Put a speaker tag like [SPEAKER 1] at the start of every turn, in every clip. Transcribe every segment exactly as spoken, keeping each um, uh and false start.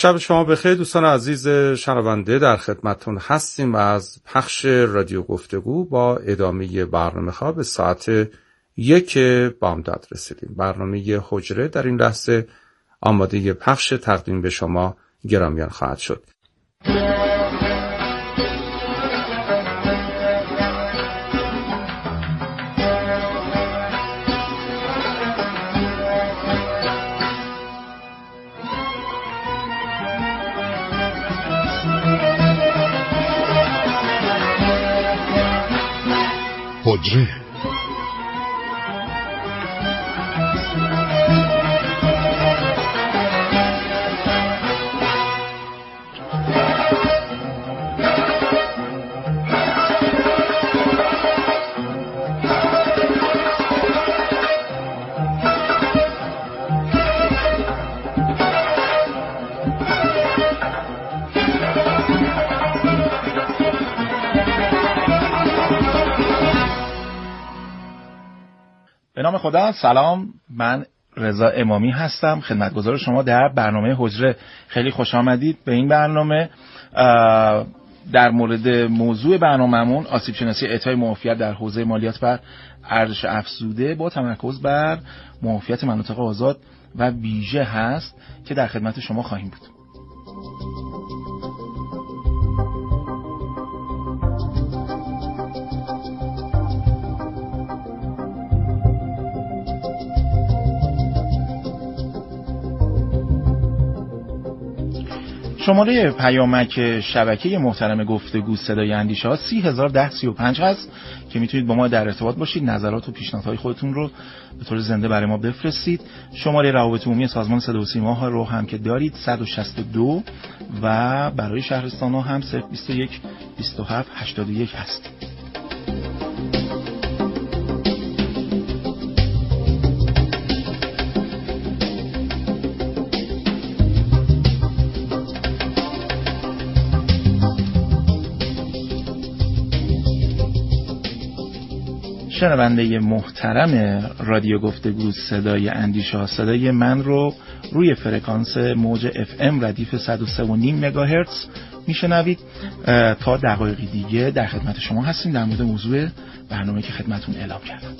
[SPEAKER 1] شب شما بخیر دوستان عزیز شنونده، در خدمتتون هستیم و از پخش رادیو گفتگو با ادامه برنامه خواب به ساعت یک بامداد رسیدیم. برنامه حجره در این لحظه آماده پخش تقدیم به شما گرامیان خواهد شد.
[SPEAKER 2] حجره
[SPEAKER 3] به نام خدا. سلام، من رضا امامی هستم، خدمتگزار شما در برنامه حجره. خیلی خوش آمدید به این برنامه. در مورد موضوع برنامه‌مون آسیب شناسی اعطای معافیت در حوزه مالیات بر ارزش افزوده با تمرکز بر معافیت مناطق آزاد و ویژه هست که در خدمت شما خواهیم بود. شماره پیامک شبکه محترم گفتگو صدای اندیشه ها سی هزار ده سی و پنج هست که میتونید با ما در ارتباط باشید، نظرات و پیشنهادهای خودتون رو به طور زنده برای ما بفرستید. شماره روابط عمومی سازمان صدا و سیما ها رو هم که دارید صد و شصت و دو و برای شهرستان ها هم صفر بیست و یک بیست و هفت هشتاد و یک هست. شنونده محترم رادیو گفتگو صدای اندیشه ها، صدای من رو روی فرکانس موج اف ام ردیف صد و سه و نیم مگاهرتز میشنوید. تا دقایقی دیگه در خدمت شما هستیم در مورد موضوع برنامه که خدمتون اعلام کردم.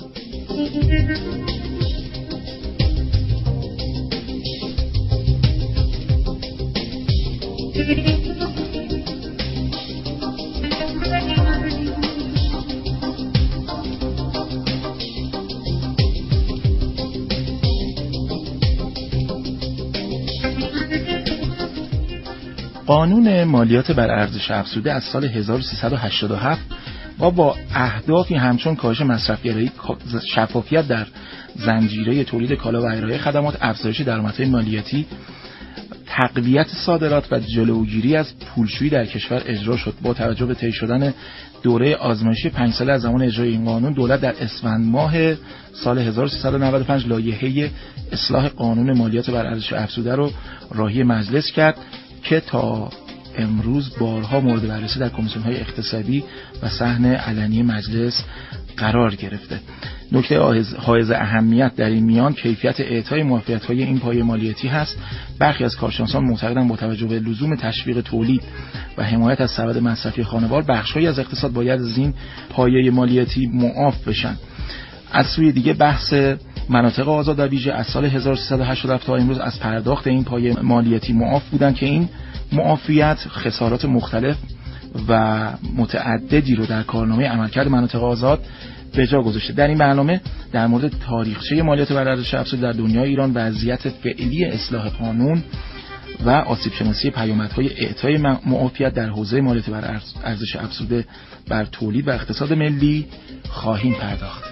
[SPEAKER 3] قانون مالیات بر ارزش افزوده از سال هزار و سیصد و هشتاد و هفت و با اهدافی همچون کاهش مصرفگرایی، شفافیت در زنجیره تولید کالا و ارائه خدمات، افزایش درآمدهای مالیاتی، تقویت صادرات و جلوگیری از پولشویی در کشور اجرا شد. با توجه به طی شدن دوره آزمایشی پنج ساله از زمان اجرای این قانون، دولت در اسفند ماه سال هزار و سیصد و نود و پنج لایحه اصلاح قانون مالیات بر ارزش افزوده رو راهی مجلس کرد که تا امروز بارها مورد بررسی در کمیسیون‌های اقتصادی و صحن علنی مجلس قرار گرفته. نکته حائز اهمیت در این میان کیفیت اعطای معافیت‌های این پایه مالیاتی هست. برخی از کارشناسان معتقدند با توجه به لزوم تشویق تولید و حمایت از سبد مصرفی خانوار، بخش‌هایی از اقتصاد باید از این پایه مالیاتی معاف بشن. از سوی دیگه بحث مناطق آزاد و ویژه از سال هزار و سیصد و هشتاد و هفت تا امروز از پرداخت این پایه مالیاتی معاف بودن که این معافیت خسارات مختلف و متعددی رو در کارنامه عملکرد مناطق آزاد به جا گذاشته. در این برنامه در مورد تاریخچه مالیات بر ارزش افزوده در دنیای ایران، وضعیت فعلی اصلاح قانون و آسیب شناسی پیامدهای اعطای معافیت در حوزه مالیات بر ارزش افزوده بر تولید و اقتصاد ملی خواهیم پرداخت.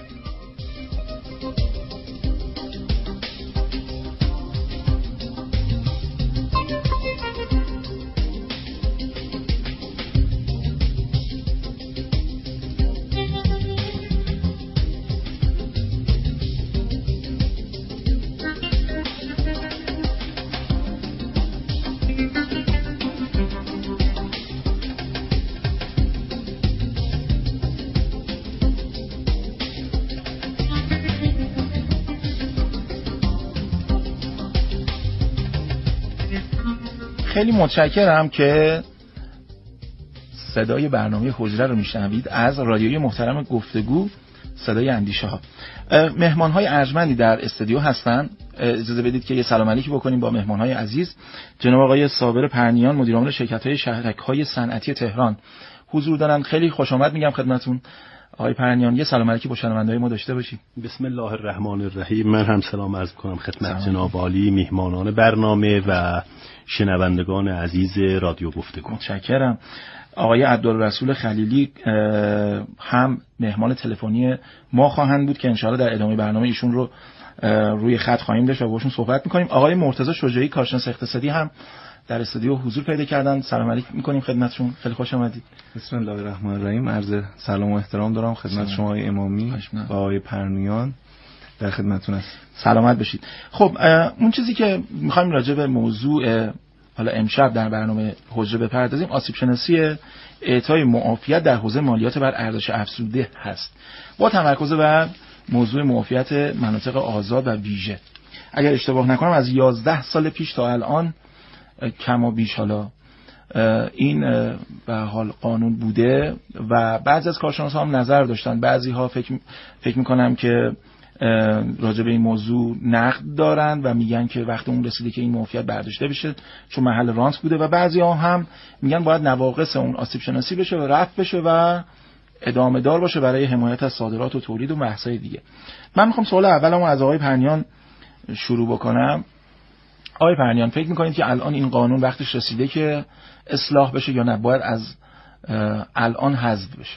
[SPEAKER 3] خیلی متشکرم که صدای برنامه حجره رو میشنوید از رادیوی محترم گفتگو صدای اندیشه ها. مهمان‌های ارجمندی در استودیو هستن. اجازه بدید که یه سلام علیکی بکنیم با مهمان‌های عزیز. جناب آقای صابر پرنیان مدیر عامل شرکت‌های شهرک‌های صنعتی تهران حضور دارن. خیلی خوش آمد میگم خدمتتون. آقای پرنیان یه سلام علیکی با شنونده‌های ما داشته باشید.
[SPEAKER 2] بسم الله الرحمن الرحیم. من هم سلام عرض می‌کنم خدمت جناب عالی، میهمانان برنامه و شنوندگان عزیز رادیو گفتگو.
[SPEAKER 3] متشکرم. آقای عبدالرسول خلیلی هم مهمان تلفنی ما خواهند بود که انشاءالله در ادامه برنامه ایشون رو روی خط خواهیم داشت و باشون صحبت می‌کنیم. آقای مرتضی شجاعی کارشناس اقتصادی هم در استودیو حضور پیدا کردن. سلام علیکم می‌کنیم خدمتشون. خیلی خوش آمدید.
[SPEAKER 4] بسم الله الرحمن الرحیم. عرض سلام و احترام دارم خدمت شما آقای امامی و آقای پرنیان، در خدمتتون هستم.
[SPEAKER 3] سلامت باشید. خب اون چیزی که می‌خوایم راجع به موضوع حالا امشب در برنامه حجره بپردازیم، آسیب شناسی اعطای معافیت در حوزه مالیات بر ارزش افزوده هست، با تمرکز بر موضوع معافیت مناطق آزاد و ویژه. اگر اشتباه نکنم از یازده سال پیش تا الان کم و بیش حالا این به حال قانون بوده و بعضی از کارشناسان هم نظر داشتن. بعضی ها فکر فکر می‌کنم که راجع به این موضوع نقد دارن و میگن که وقت اون رسیده که این معافیت برداشته بشه چون محل رانت بوده، و بعضی ها هم میگن باید نواقص اون آسیب شناسی بشه و رفع بشه و ادامه دار باشه برای حمایت از صادرات و تولید و بحث‌های دیگه. من میخوام سوال اولمو از آقای پرنیان شروع بکنم. آقای پرنیان، فکر میکنید که الان این قانون وقتش رسیده که اصلاح بشه یا نه باید از الان حذف بشه؟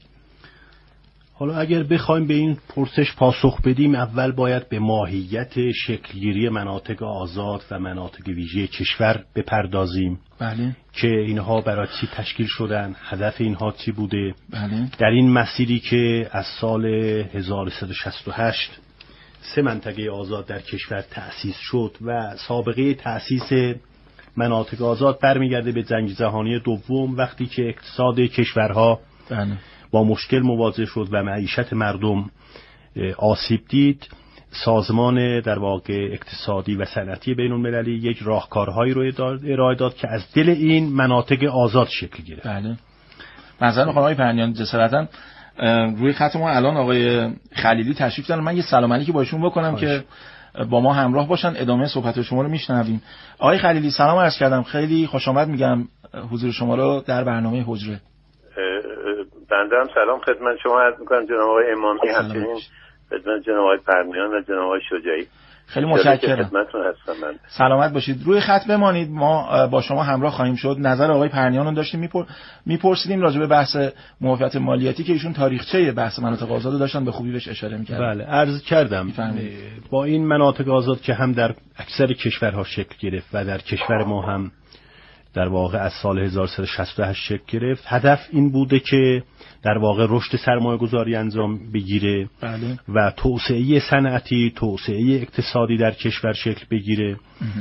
[SPEAKER 2] حالا اگر بخوایم به این پرسش پاسخ بدیم، اول باید به ماهیت شکلگیری مناطق آزاد و مناطق ویژه کشور بپردازیم.
[SPEAKER 3] بله.
[SPEAKER 2] که اینها برای چی تشکیل شدن، هدف اینها چی بوده.
[SPEAKER 3] بله.
[SPEAKER 2] در این مسیری که از سال هزار و سیصد و شصت و هشت سه منطقه آزاد در کشور تأسیس شد و سابقه تأسیس مناطق آزاد برمیگرده به جنگ جهانی دوم، وقتی که اقتصاد کشورها
[SPEAKER 3] بله.
[SPEAKER 2] با مشکل مواجه شد و معیشت مردم آسیب دید. سازمان در واقع اقتصادی و صنعتی بین المللی یک راهکارهایی رو ارائه داد که از دل این مناطق آزاد شکل گرفت.
[SPEAKER 3] بله. مثلا آقای پرنیان جسارتاً روی خط ما الان آقای خلیلی تشریف دارن. من یه سلام علیکی با ایشون بکنم خواهش. که با ما همراه باشن، ادامه صحبت شما رو میشنویم. آقای خلیلی سلام عرض کردم، خیلی خوش آمد میگم حضور شما رو در برنامه حجره.
[SPEAKER 5] بنده هم سلام خدمت شما عرض میکنم جناب آقای امامی، همچنین خدمت جناب آقای پرنیان و جناب آقای شجاعی.
[SPEAKER 3] خیلی متشکرم.
[SPEAKER 5] خدمتتون هستم. من
[SPEAKER 3] سلامت باشید. روی خط بمانید، ما با شما همراه خواهیم شد. نظر آقای پرنیان رو داشتیم میپر... میپرسیدیم راجع به بحث معافیت مالیاتی که ایشون تاریخچه بحث مناطق آزاد داشتن، به خوبی بهش اشاره می‌کردن.
[SPEAKER 2] بله، عرض کردم با این مناطق آزاد که هم در اکثر کشورها شکل گرفت و در کشور ما هم در واقع از سال هزار و سیصد و شصت و هشت شکل گرفت، هدف این بوده که در واقع رشد سرمایه‌گذاری انجام بگیره.
[SPEAKER 3] بله.
[SPEAKER 2] و توسعه صنعتی، توسعه اقتصادی در کشور شکل بگیره.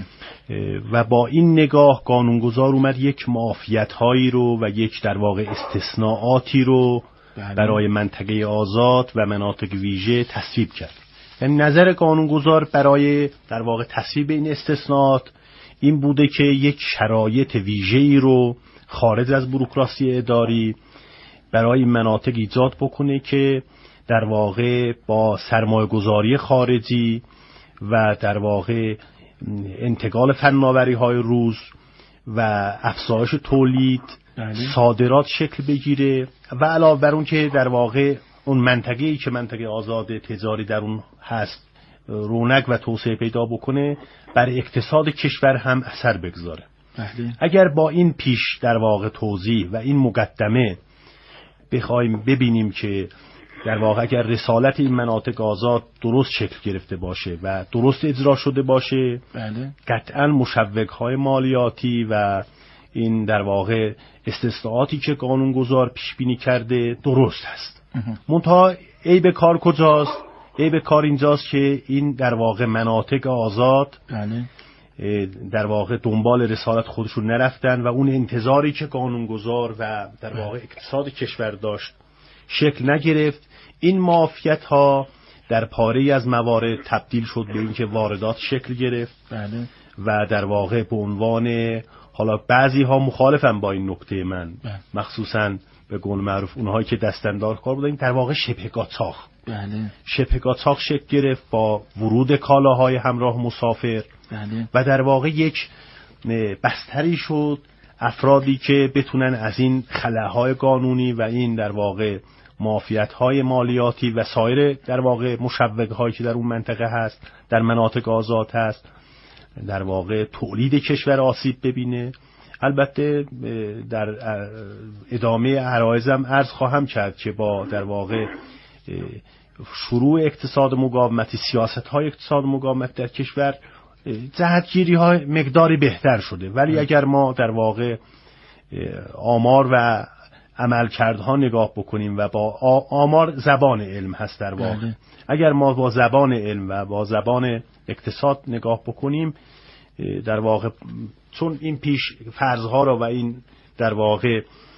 [SPEAKER 2] و با این نگاه قانونگذار اومد یک معافیت‌هایی رو و یک در واقع استثناءاتی رو بله. برای منطقه آزاد و مناطق ویژه تصویب کرد. یعنی نظر قانونگذار برای در واقع تصویب این استثناءات این بوده که یک شرایط ویژه‌ای رو خارج از بوروکراسی اداری برای این مناطق ایجاد بکنه که در واقع با سرمایه‌گذاری خارجی و در واقع انتقال فناوری‌های روز و افزایش تولید بله. صادرات شکل بگیره و علاوه بر اون که در واقع اون منطقه‌ای که منطقه آزاد تجاری در اون هست رونق و توسعه پیدا بکنه، بر اقتصاد کشور هم اثر بگذاره.
[SPEAKER 3] بله.
[SPEAKER 2] اگر با این پیش در واقع توضیح و این مقدمه بخوایم ببینیم که در واقع اگر رسالت این مناطق آزاد درست شکل گرفته باشه و درست اجرا شده باشه،
[SPEAKER 3] بله.
[SPEAKER 2] قطعاً مشوق‌های مالیاتی و این در واقع استثناءاتی که قانونگذار پیش بینی کرده درست هست. منتها عیب کار کجاست؟ عیب کار اینجاست که این در واقع مناطق آزاد
[SPEAKER 3] بله.
[SPEAKER 2] در واقع دنبال رسالت خودشون نرفتن و اون انتظاری که قانونگذار و در واقع اقتصاد کشور داشت شکل نگرفت. این معافیت ها در پاره از موارد تبدیل شد به اینکه واردات شکل گرفت.
[SPEAKER 3] بله.
[SPEAKER 2] و در واقع به عنوان، حالا بعضی ها مخالفن با این نکته من، مخصوصا به قول معروف اونهایی که دستاندار کار بودن، در واقع شبه قاچاق
[SPEAKER 3] بله
[SPEAKER 2] شبه قاچاق شکل گرفت با ورود کالاهای همراه مسافر.
[SPEAKER 3] بله.
[SPEAKER 2] و در واقع یک بستری شد افرادی که بتونن از این خلاهای قانونی و این در واقع معافیت‌های مالیاتی و سایر در واقع مشوق‌هایی که در اون منطقه هست، در مناطق آزاد هست، در واقع تولید کشور آسیب ببینه. البته در ادامه عرایزم عرض خواهم کرد که با در واقع شروع اقتصاد مقاومتی، سیاست‌های اقتصاد مقاومت در کشور، جهتگیری‌ها مقداری بهتر شده، ولی اگر ما در واقع آمار و عملکردها نگاه بکنیم و با آمار زبان علم هست در واقع، بله. اگر ما با زبان علم و با زبان اقتصاد نگاه بکنیم، در واقع چون این پیش فرضها رو و این در واقع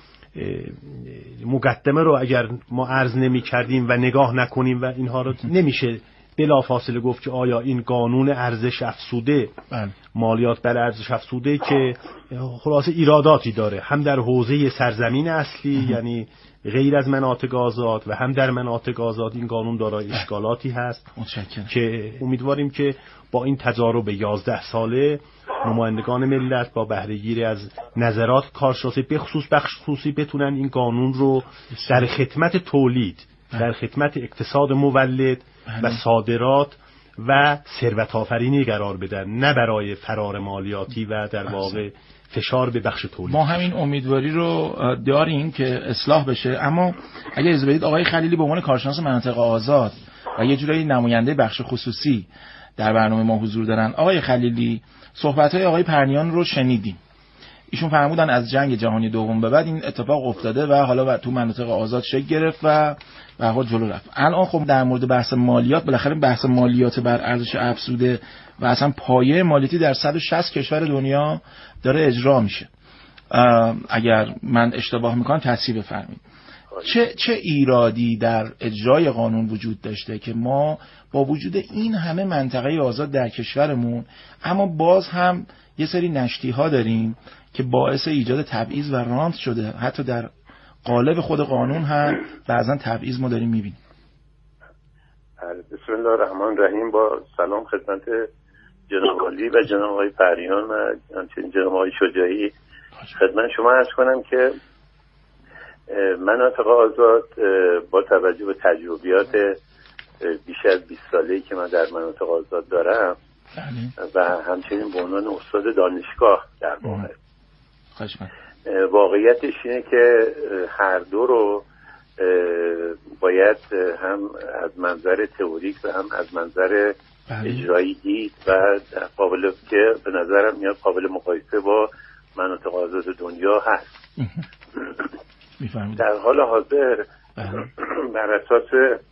[SPEAKER 2] مقدمه رو اگر ما عرض نمی کردیم و نگاه نکنیم و اینها رو، نمیشه بلافاصله گفت که آیا این قانون ارزش افزوده، بله. مالیات بر ارزش افزوده که خلاصه ایراداتی داره، هم در حوزه سرزمین اصلی اه. یعنی غیر از مناطق آزاد و هم در مناطق آزاد این قانون دارای اشکالاتی هست متشکرم. که امیدواریم که با این تجارب یازده ساله نمایندگان ملت با بهره‌گیری از نظرات کارشناسی به خصوص بخش خصوصی بتونن این قانون رو در خدمت تولید، در خدمت اقتصاد مولد و صادرات و ثروت آفرینی قرار بدن، نه برای فرار مالیاتی و در واقع فشار به بخش تولید.
[SPEAKER 3] ما همین امیدواری رو داریم که اصلاح بشه. اما اگه اجازه بدید آقای خلیلی به عنوان کارشناس مناطق آزاد و یه جورایی نماینده بخش خصوصی در برنامه ما حضور دارن، آقای خلیلی صحبت‌های آقای پرنیان رو شنیدیم. ایشون فرمودن از جنگ جهانی دوم به بعد این اتفاق افتاده و حالا تو مناطق آزاد شکل گرفت و به هر جلو رفت. الان خب در مورد بحث مالیات، بالاخره بحث مالیات بر ارزش افزوده و اصلا پایه مالیاتی در صد و شصت کشور دنیا داره اجرا میشه. اگر من اشتباه میکنم تصحیح بفرمایید. چه چه ایرادی در اجرای قانون وجود داشته که ما با وجود این همه منطقه آزاد در کشورمون، اما باز هم یه سری نشتی‌ها داریم که باعث ایجاد تبعیض و رانت شده، حتی در قالب خود قانون هم بعضا تبعیض ما داریم میبینیم.
[SPEAKER 5] بسم الله الرحمن الرحیم. با سلام خدمت جناب عالی و جناب آقای پریان و همچنین جناب آقای شجاعی خدمت شما عرض کنم که مناطق آزاد با توجه به تجربیات بیش از بیست ساله‌ای که من در مناطق آزاد دارم و همچنین به عنوان استاد دانشگاه در واقع، واقعیتش اینه که هر دو رو باید هم از منظر تئوریک و هم از منظر اجرایی دید و قابل که به نظرم میاد قابل مقایسه با مناطق آزاد دنیا هست. در حال حاضر بر اساس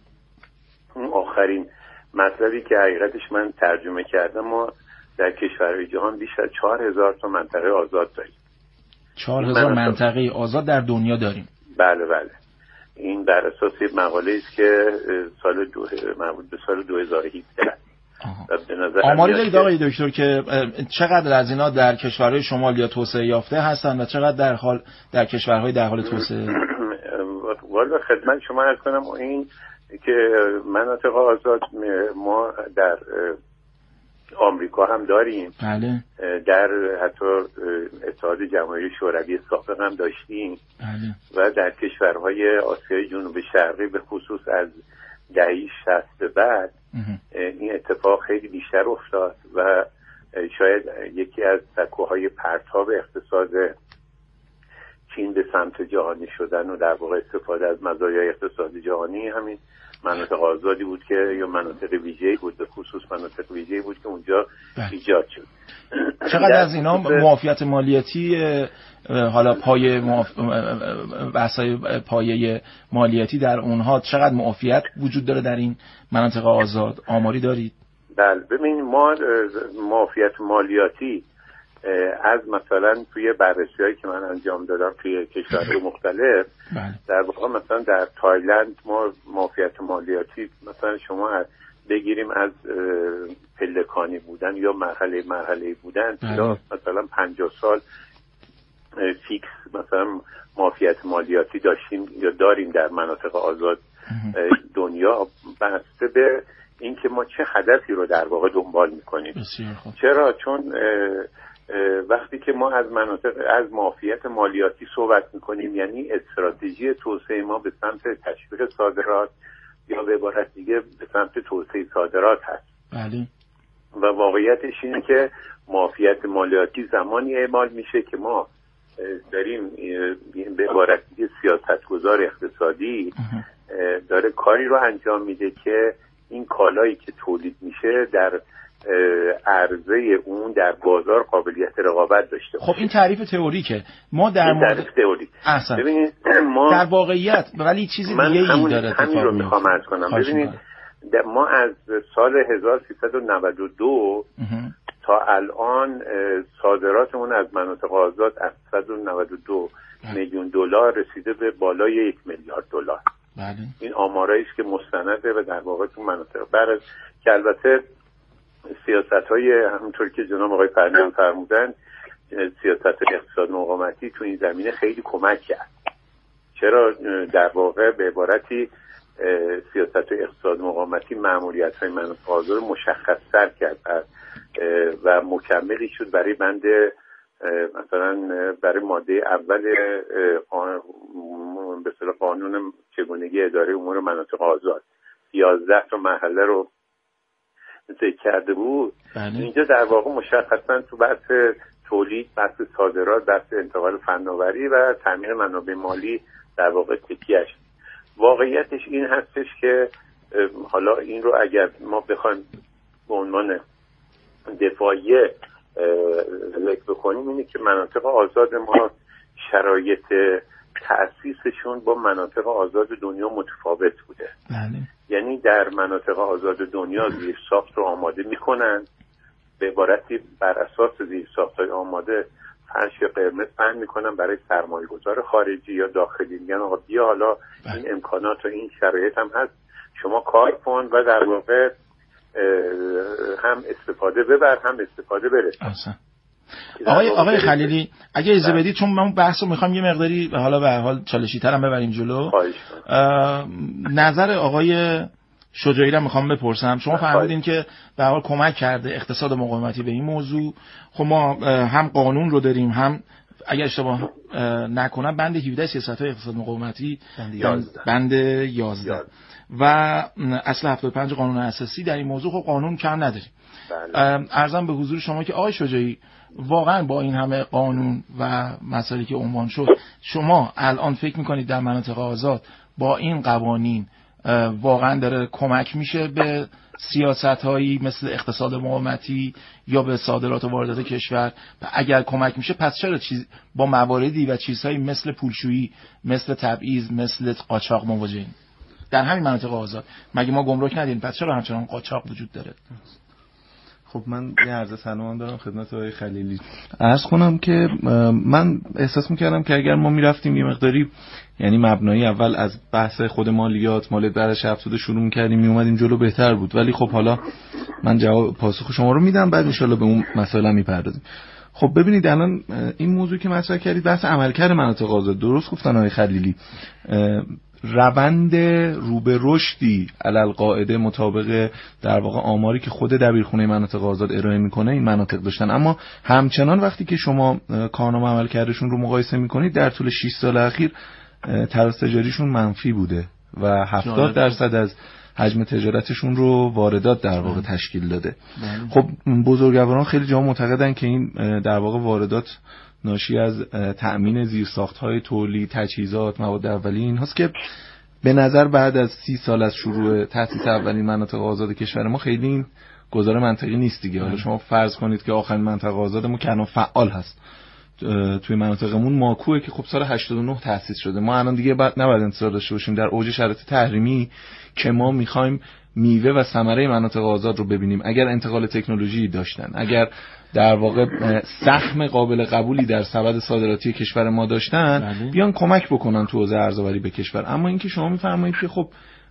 [SPEAKER 5] آخرین مطلبی که حقیقتش من ترجمه کردم، ما در کشورهای جهان بیش از چهار هزار تا منطقه آزاد داریم.
[SPEAKER 3] چهار هزار منطقه آزاد در دنیا داریم.
[SPEAKER 5] بله بله. این بر اساس مقاله است که سال دو مربوط به سال دو هزار و هفده.
[SPEAKER 3] آماری دارید آقای دکتر که چقدر از اینا در کشورهای شمال یا توسعه یافته هستن و چقدر در حال در کشورهای در حال توسعه؟
[SPEAKER 5] والا خدمت شما عرض کنم این که مناطق آزاد ما در آمریکا هم داریم،
[SPEAKER 3] بله. در
[SPEAKER 5] حتی اتحاد جماهیر شوروی سابق هم داشتیم،
[SPEAKER 3] بله.
[SPEAKER 5] و در کشورهای آسیای جنوب شرقی به خصوص از دهه شصت به بعد این اتفاق خیلی بیشتر افتاد و شاید یکی از سکوهای پرتاب اقتصاد چین به سمت جهانی شدن و در واقع استفاده از مزایای اقتصاد جهانی همین مناطق آزادی بود که یا مناطق ویژه‌ای بود، به خصوص مناطق ویژه‌ای بود که اونجا ایجاد شد.
[SPEAKER 3] چقدر از اینا معافیت مالیاتی، حالا پایه معاف... بحثای پایه مالیاتی در اونها چقدر معافیت وجود داره در این مناطق آزاد؟ آماری دارید؟
[SPEAKER 5] بله ببین، ما معافیت مالیاتی از مثلا توی بررسی‌هایی که من انجام دادم توی کشورهای مختلف، در واقع مثلا در تایلند ما معافیت مالیاتی مثلا شما از بگیریم از پلکانی بودن یا مرحله مرحله بودن یا مثلا پنجاه سال فیکس مثلا معافیت مالیاتی داشتیم یا داریم در مناطق آزاد دنیا، بسته به اینکه ما چه هدفی رو در واقع دنبال میکنیم. چرا؟ چون وقتی که ما از مناطق از معافیت مالیاتی صحبت میکنیم یعنی استراتژی توسعه ما به سمت تشویق صادرات یا به عبارت دیگه به سمت توسعه صادرات هست.
[SPEAKER 3] بله.
[SPEAKER 5] و واقعیتش اینه که معافیت مالیاتی زمانی اعمال میشه که ما داریم به عبارت دیگه سیاستگزار اقتصادی داره کاری رو انجام میده که این کالایی که تولید میشه در عرضه اون در بازار قابلیت رقابت داشته باشه.
[SPEAKER 3] خب این تعریف تئوریکه. ما در
[SPEAKER 5] تعریف تئوری.
[SPEAKER 3] ببینید ما در واقعیت ولی چیز دیگه ای داره اتفاق
[SPEAKER 5] همین رو میخوام عرض کنم. ببینید ما از سال هزار و سیصد و نود و دو تا الان صادراتمون از مناطق آزاد از صد و نود و دو میلیون دلار رسیده به بالای یک میلیارد دلار.
[SPEAKER 3] بله.
[SPEAKER 5] این آمارایی است که مستنده و در واقع تو مناطق بر که البته سیاست‌های همونطور که جناب آقای پرنیان فرمودن سیاست اقتصاد مقاومتی تو این زمینه خیلی کمک کرد. چرا؟ در واقع به عبارتی سیاست اقتصاد مقاومتی مأموریت‌های مناطق آزاد رو مشخص‌تر کرد و مکملی شد برای بند مثلا برای ماده اول به اصطلاح قانون چگونگی اداره امور مناطق آزاد یازده تا مرحله رو ذکر کرده بود.
[SPEAKER 3] بله.
[SPEAKER 5] اینجا در واقع مشخصا تو بحث تولید، بحث صادرات، بحث انتقال فناوری و تامین منابع مالی در واقع تکیه‌اش. واقعیتش این هستش که حالا این رو اگر ما بخوایم به عنوان دفاعیه ذکر بکنیم اینه که مناطق آزاد ما شرایط تأسیسشون با مناطق آزاد دنیا متفاوت بوده.
[SPEAKER 3] بله.
[SPEAKER 5] یعنی در مناطق آزاد دنیا زیر ساخت رو آماده میکنن، به عبارتی بر اساس زیر ساخت‌های آماده فرش قرمز پهن میکنن برای سرمایه‌گذار خارجی یا داخلی، میگن آقا بیا حالا بله. این امکانات و این شرایط هم هست شما کار کن و در واقع هم استفاده ببر هم استفاده برسن.
[SPEAKER 3] آقای آقای خلیلی اگه اجازه بدید چون من بحث رو میخوام یه مقداری حالا به هر حال چالشی‌تر هم ببریم جلو، نظر آقای شجاعی رو میخوام بپرسم. شما فرمودین که به هر حال کمک کرده اقتصاد مقاومتی به این موضوع. خب ما هم قانون رو داریم، هم اگر اشتباه نکنم بند هفده سیاست‌های اقتصاد مقاومتی بند یازده و اصل هفتاد و پنج قانون اساسی در این موضوع. خب قانون کم نداریم. عرضم به حضور شما که آقای شجاعی واقعا با این همه قانون و مسائلی که عنوان شد شما الان فکر میکنید در مناطق آزاد با این قوانین واقعا داره کمک میشه به سیاست‌هایی مثل اقتصاد مقاومتی یا به صادرات و واردات کشور؟ و اگر کمک میشه پس چرا چیز با مواردی و چیزهایی مثل پولشویی، مثل تبعیض، مثل قاچاق مواجهیم در همین مناطق آزاد؟ مگه ما گمرک نداریم؟ پس چرا همچنان قاچاق وجود داره؟
[SPEAKER 4] خب من یه عرض سلام دارم خدمت آقای خلیلی. عرض کنم که من احساس میکردم که اگر ما میرفتیم یه مقداری یعنی مبنایی اول از بحث خود مالیات مالیات بر افزوده شروع میکردیم میومدیم جلو بهتر بود. ولی خب حالا من جواب پاسخ شما رو میدم بعد ان شاءالله به اون مسائل میپردازیم. خب ببینید الان این موضوع که مطرح کردید بحث عملکرد مناطق آزاد، درست گفتن آقای خلیلی، روند رو به رشدی علالقاعده مطابق در واقع آماری که خود دبیرخونه مناطق آزاد ارائه میکنه این مناطق داشتن. اما همچنان وقتی که شما کارنامه عملکردشون رو مقایسه میکنید در طول شش سال اخیر تراز تجاریشون منفی بوده و هفتاد درصد از حجم تجارتشون رو واردات در واقع تشکیل داده. خب بزرگواران خیلی جا معتقدن که این در واقع واردات ناشی از تأمین زیرساخت‌های تولید، تجهیزات، مواد اولیه این هست که به نظر بعد از سی سال از شروع تأسیس اولین مناطق آزاد کشور ما خیلی این گزاره منطقی نیست دیگه. حالا شما فرض کنید که آخرین منطقه آزادمون که الان فعال هست توی مناطقمون ماکوئه که خب سال هشتاد و نه تأسیس شده. ما الان دیگه بعد نباید انتظار داشته باشیم در اوج شرایط تحریمی که ما می‌خوایم میوه و ثمره مناطق آزاد رو ببینیم. اگر انتقال تکنولوژی داشتن، اگر در واقع سهم قابل قبولی در سبد صادراتی کشور ما داشتن، بیان کمک بکنن تو حوزه ارزآوری به کشور. اما اینکه شما میفرمایید که خب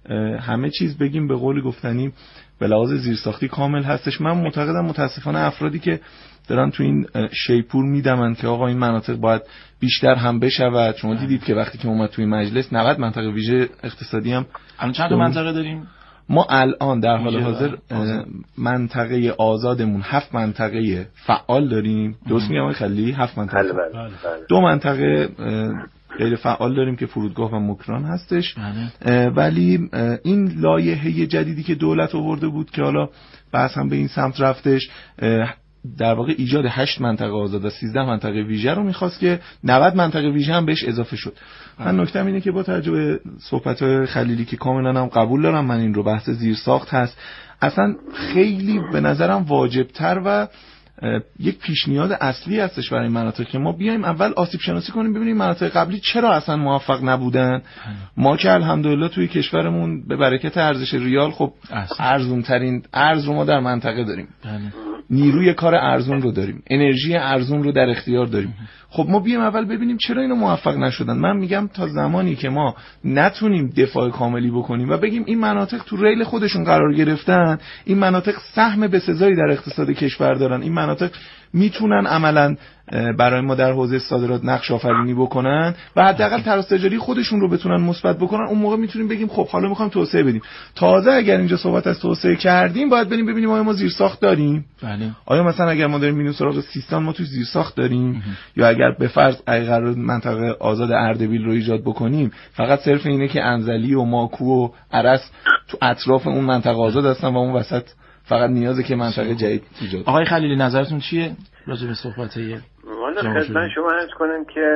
[SPEAKER 4] همه چیز بگیم به قول گفتنی به لحاظ زیرساختی کامل هستش. من معتقدم متاسفانه افرادی که دارن تو این شیپور میدمن که آقا این مناطق باید بیشتر هم بشود، شما دیدید که وقتی که اومد توی مجلس نود منطقه ویژه اقتصادی هم
[SPEAKER 3] الان چند تا منطقه داریم؟
[SPEAKER 4] ما الان در حال حاضر منطقه آزادمون هفت منطقه فعال داریم. درست میگم آقای خلیلی؟ هفت منطقه
[SPEAKER 5] بله بله.
[SPEAKER 4] دو منطقه غیر فعال داریم که فرودگاه و مکران هستش. ولی این لایحه جدیدی که دولت آورده بود که حالا بحث هم به این سمت رفتش، در واقع ایجاد هشت منطقه آزاد و سیزده منطقه ویژه رو می‌خواست که نود منطقه ویژه هم بهش اضافه شد. من نکته‌م اینه که با توجه به صحبت‌های خلیلی که کاملا هم قبول دارم، من این رو بحث زیرساخت هست، اصلا خیلی به نظرم واجب‌تر و یک پیش نیاز اصلی هستش برای این مناطق که ما بیایم اول آسیب شناسی کنیم، ببینیم مناطق قبلی چرا اصلا موفق نبودن. ما که الحمدلله توی کشورمون به برکت ارزش ریال خب ارزون ترین ارز رو ما در منطقه داریم، نیروی کار ارزون رو داریم، انرژی ارزون رو در اختیار داریم. خب ما بیایم اول ببینیم چرا اینو موفق نشدن. من میگم تا زمانی که ما نتونیم دفاع کاملی بکنیم و بگیم این مناطق تو ریل خودشون قرار گرفتن، این مناطق سهم بسزایی در اقتصاد کشور دارن، این مناطق میتونن عملاً برای ما در حوزه صادرات نقش آفرینی بکنن و حداقل تراز تجاری خودشون رو بتونن مثبت بکنن، اون موقع میتونیم بگیم خب حالا میخوایم توسعه بدیم. تازه اگر اینجا صحبت از توسعه کردیم باید بریم ببینیم آیا ما زیرساخت داریم. بله. آیا مثلا اگر ما داریم میریم سراغ سیستان ما توش زیرساخت داریم؟ یا اگر به فرض اگر منطقه آزاد اردبیل رو ایجاد بکنیم فقط صرف اینه که انزلی و ماکو و عرس تو اطراف اون منطقه آزاد هستن و اون وسط فقط نیازه که منطقه جدید ایجاد.
[SPEAKER 3] آقای خلیلی نظرتون چیه راجع به صحبت‌های
[SPEAKER 5] والا خدمت شما عرض کنم که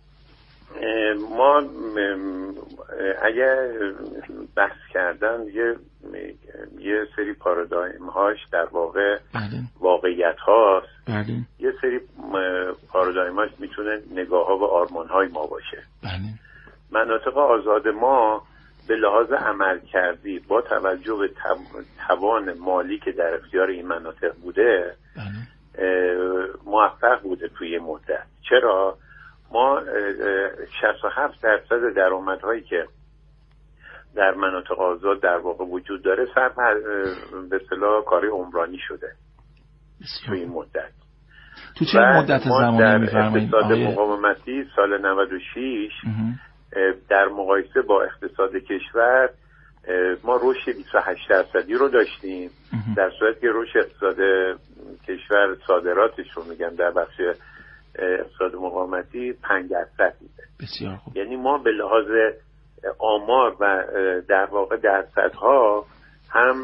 [SPEAKER 5] ما اگر بحث کردن یه یه سری پارادایم هاش در واقع بله. واقعیت هاست بله. یه سری پارادایم هاش میتونه نگاه ها و آرمان های ما باشه بله. مناطق آزاد ما به لحاظ عمل کردی با توجه به توان مالی که در اختیار این مناطق بوده بله. موفق بوده توی مدت. چرا؟ ما شصت و هفت درصد درآمدهایی که در مناطق آزاد در واقع وجود داره صرف به اصطلاح کاری عمرانی شده توی این مدت.
[SPEAKER 3] تو چه مدت زمانی می‌فرمایید؟
[SPEAKER 5] در اقتصاد مقاومتی سال نود و شش در مقایسه با اقتصاد کشور ما رشد بیست و هشت درصدی رو داشتیم، در صورتی که رشد اقتصاد کشور صادراتش رو میگم در بخش اقتصاد مقاومتی پنج درصد بوده.
[SPEAKER 3] بسیار خوب.
[SPEAKER 5] یعنی ما به لحاظ آمار و در واقع درصدها هم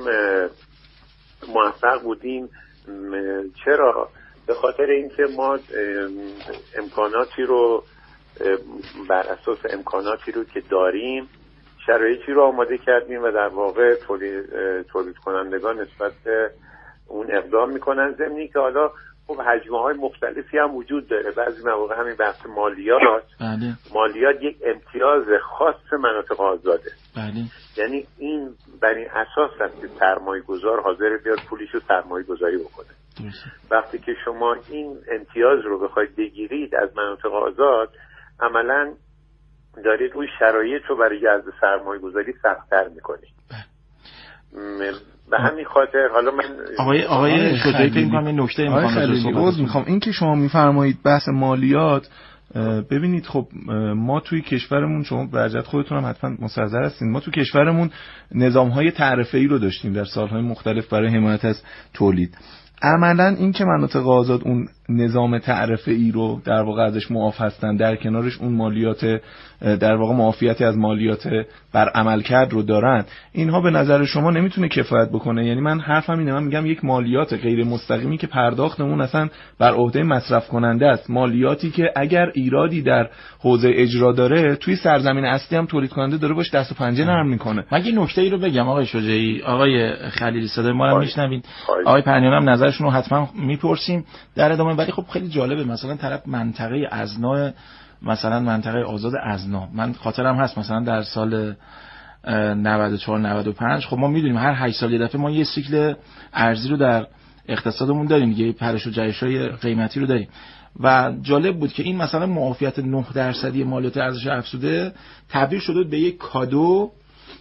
[SPEAKER 5] موفق بودیم. چرا؟ به خاطر اینکه ما امکاناتی رو بر اساس امکاناتی رو که داریم شرایطی رو آماده کردیم و در واقع تولید, تولید کنندگان نسبت به اون اقدام میکنن، ضمنی که حالا خب حجمه های مختلفی هم وجود داره. بعضی مواقع همین بحث مالیات بله. مالیات یک امتیاز خاص مناطق آزاده بله. یعنی این بر این اساس هست که سرمایه گذار حاضر بیاد پولیش رو سرمایه گذاری بکنه. وقتی که شما این امتیاز رو بخواید بگیرید از مناطق آزاد، عملاً دارید روی شرایط رو برای جذب سرمایه گذاری سخت‌تر میکنید. به همین خاطر حالا من
[SPEAKER 3] آقای آقای شجاعی فکر می‌کنم این نکته
[SPEAKER 4] می‌خوام می‌خوام این که شما می‌فرمایید بحث مالیات، ببینید خب ما توی کشورمون، شما برجت خودتون هم حتما مستحضر هستین، ما توی کشورمون نظام‌های تعرفه‌ای رو داشتیم در سال‌های مختلف برای حمایت از تولید. عملاً این که مناطق آزاد اون نظام تعرفه ای رو در واقع ازش معاف هستن، در کنارش اون مالیات در واقع معافیتی از مالیات بر عملکرد رو دارن، اینها به نظر شما نمیتونه کفایت بکنه؟ یعنی من حرفم اینه، من میگم یک مالیات غیر مستقیمی که پرداختمون اصلا بر عهده مصرف کننده است، مالیاتی که اگر ایرادی در حوزه اجرا داره توی سرزمین اصلی هم تولید کننده داره باش دست و پنجه نرم میکنه.
[SPEAKER 3] من یه نکته ای رو بگم آقای شجاعی، آقای خلیلی صدای ما رو میشنوین، آقای پرنیان هم نظرشون رو حتما میپرسیم در ادامه. ولی خب خیلی جالبه مثلا طرف منطقه ازنا، مثلا منطقه آزاد ازنا، من خاطرم هست مثلا در سال نود و چهار نود و پنج خب ما میدونیم هر هشت سال یه دفعه ما یه سیکل ارزی رو در اقتصادمون داریم، یه پرش و جهش‌های قیمتی رو داریم و جالب بود که این مثلا معافیت نه درصدی مالیات ارزش افزوده تبدیل شده به یک کادو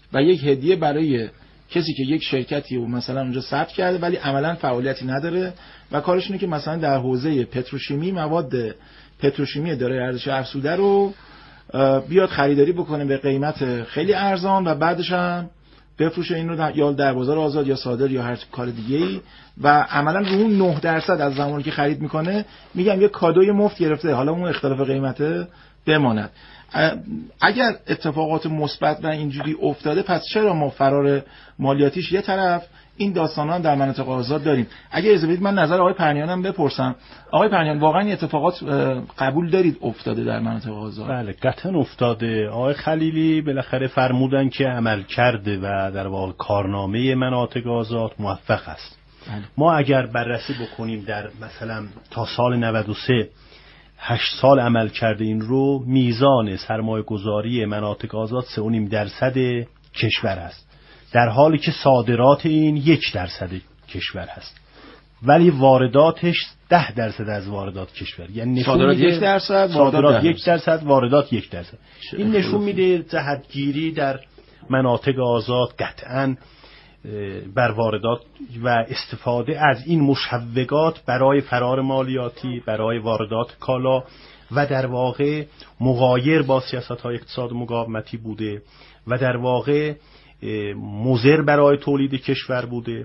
[SPEAKER 3] و یک هدیه برای کسی که یک شرکتی رو مثلا اونجا ثبت کرده ولی عملا فعالیتی نداره و کارش اینه که مثلا در حوزه پتروشیمی مواد پتروشیمی دارای ارزش افزوده رو بیاد خریداری بکنه به قیمت خیلی ارزان و بعدش هم بفروشه این رو یا در بازار آزاد یا صادر یا هر کار دیگه‌ای و عملا رو اون نه درصد از زمانی که خرید میکنه میگم یه کادوی مفت گرفته، حالا اون اختلاف قیمته بماند. اگر اتفاقات مثبت و اینجوری افتاده پس چرا ما فرار مالیاتیش یه طرف این داستانا هم در مناطق آزاد داریم؟ اگه اجازه بدید من نظر آقای پرنیانم بپرسم. آقای پرنیان واقعا این اتفاقات قبول دارید افتاده در مناطق آزاد؟
[SPEAKER 2] بله قطعا افتاده. آقای خلیلی بالاخره فرمودن که عمل کرده و در واقع کارنامه مناطق آزاد موفق است. بله. ما اگر بررسی بکنیم در مثلا تا سال نود و سه هشت سال عمل کرده این رو، میزان سرمایه گذاری مناطق آزاد سه و نیم درصد کشور است، در حالی که صادرات این یک درصد کشور هست ولی وارداتش ده درصد از واردات کشور، یعنی
[SPEAKER 3] صادرات یک درصد
[SPEAKER 2] صادرات یک درصد واردات یک درصد. این نشون میده جهتگیری در مناطق آزاد قطعاً بر واردات و استفاده از این مشوقات برای فرار مالیاتی، برای واردات کالا و در واقع مغایر با سیاست‌های اقتصاد مقاومتی بوده و در واقع مضر برای تولید کشور بوده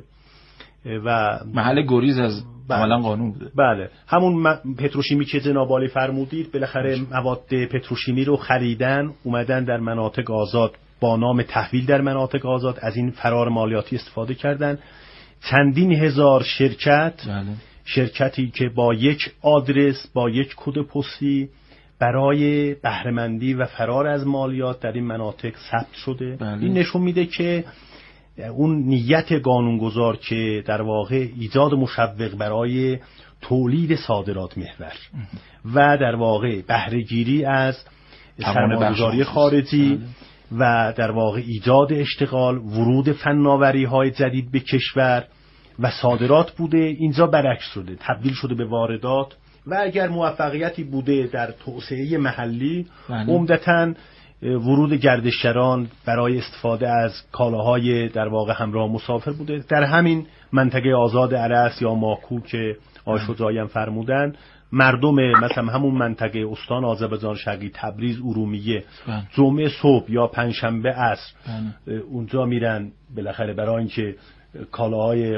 [SPEAKER 2] و
[SPEAKER 3] محل گریز از عملا قانون بوده.
[SPEAKER 2] بله همون پتروشیمی که جناب عالی فرمودید، بالاخره مواد پتروشیمی رو خریدن اومدن در مناطق آزاد با نام تحویل در مناطق آزاد از این فرار مالیاتی استفاده کردن. چندین هزار شرکت بله. شرکتی که با یک آدرس با یک کد پستی برای بهره‌مندی و فرار از مالیات در این مناطق ثبت شده. بله. این نشون میده که اون نیت قانونگذار که در واقع ایجاد مشوق برای تولید صادرات محور و در واقع بهره‌گیری از سرمایه‌گذاری خارجی بله. و در واقع ایجاد اشتغال، ورود فناوری‌های جدید به کشور و صادرات بوده، اینجا برعکس شده، تبدیل شده به واردات و اگر موفقیتی بوده در توسعه محلی عمدتاً ورود گردشگران برای استفاده از کالاهای در واقع همراه مسافر بوده. در همین منطقه آزاد ارس یا ماکو که آقای شجاعی هم فرمودن، مردم مثلا همون منطقه استان آذربایجان شرقی، تبریز، ارومیه، جمعه صبح یا پنجشنبه عصر اونجا میرن بالاخره برای اینکه کالاهای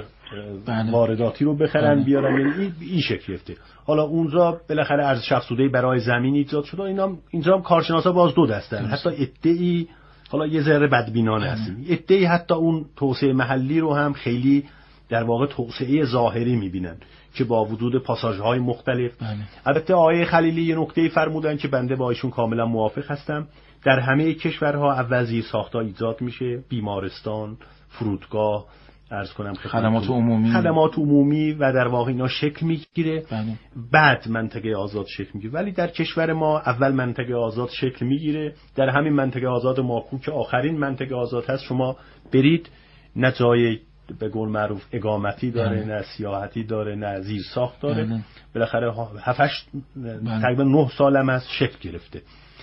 [SPEAKER 2] وارداتی رو بخرن بیارن، یعنی این شکل گرفته. حالا اونجا بالاخره ارزش افزوده برای زمین ایجاد شده. اینا اینجا هم کارشناسا باز دو دستن، حتی عده‌ای حالا یه ذره بدبینانه هستیم، عده‌ای حتی اون توسعه محلی رو هم خیلی در واقع توسعه ظاهری میبینن که با وجود پاساژهای مختلف. البته آقای خلیلی یه نکته فرمودن که بنده با ایشون کاملا موافق هستم، در همه کشورها اول زیرساخت‌ها ایجاد میشه، بیمارستان، فرودگاه، عرض کنم
[SPEAKER 3] خدمات عمومی
[SPEAKER 2] خدمات عمومی و در واقع اینا شکل میگیره، بعد منطقه آزاد شکل میگیره. ولی در کشور ما اول منطقه آزاد شکل میگیره. در همین منطقه آزاد ماکو که آخرین منطقه آزاد هست، شما برید نه جای به قول معروف اقامتی داره، نه سیاحتی داره، نه زیر ساخت داره. بالاخره هفت هشت تقریبا نه سال هم از شکل گرفته.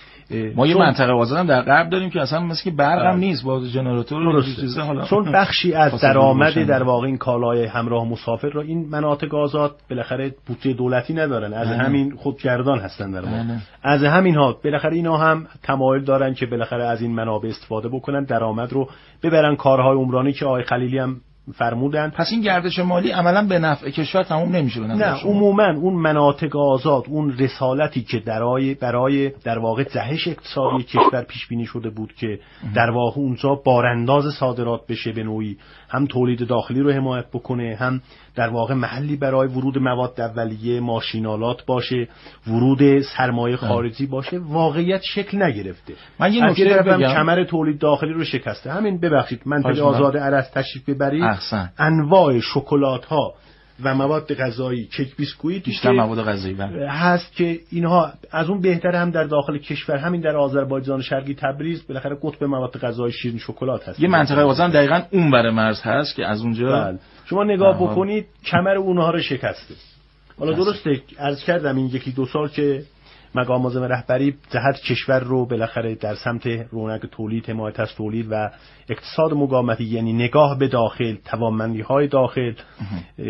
[SPEAKER 3] ما یه منطقه آزاد هم در غرب داریم که اصلا مثل که برق هم نیست، با ژنراتور
[SPEAKER 2] درسته. حالا چون بخشی از درآمد در واقع این کالای همراه مسافر را این مناطق آزاد بالاخره بودجه دولتی ندارن، از نه. همین خودگردان هستن در واقع. از همین ها بالاخره اینا هم تمایل دارن که بالاخره از این منابع استفاده بکنن، درآمد رو ببرن کارهای عمرانی که آقای خلیلی هم فرمودن.
[SPEAKER 3] پس این گردش مالی عملا به نفع کشور تموم نمیشه به نظر
[SPEAKER 2] نه شما؟ عموما اون مناطق آزاد، اون رسالتی که برای برای در واقع جهش اقتصادی کشور پیش بینی شده بود که در واقع اونجا بارانداز صادرات بشه، به نوعی هم تولید داخلی رو حمایت بکنه، هم در واقع محلی برای ورود مواد اولیه، ماشینالات باشه، ورود سرمایه خارجی باشه، واقعیت شکل نگرفته.
[SPEAKER 3] من یه نکته بگم،
[SPEAKER 2] کمر تولید داخلی رو شکسته. همین ببخشید منطقه آزاد ارس تشریف ببرید،
[SPEAKER 3] احسن.
[SPEAKER 2] انواع شکلات ها و مواد غذایی، کیک بیسکویت
[SPEAKER 3] بیشتر مواد غذایی
[SPEAKER 2] هست که اینها از اون بهتر هم در داخل کشور، همین در آذربایجان شرقی تبریز بالاخره قطب مواد غذایی شیرین شکلات هست.
[SPEAKER 3] یه منطقه آزاد دقیقاً اون بر مرز هست که از اونجا
[SPEAKER 2] بله. شما نگاه آها. بکنید کمر اونها رو شکسته. حالا درسته عرض کردم این یکی دو سال که مقام معظم رهبری جهت کشور رو بالاخره در سمت رونق تولید، حمایت از تولید و اقتصاد مقاومتی، یعنی نگاه به داخل، توانمندی‌های داخل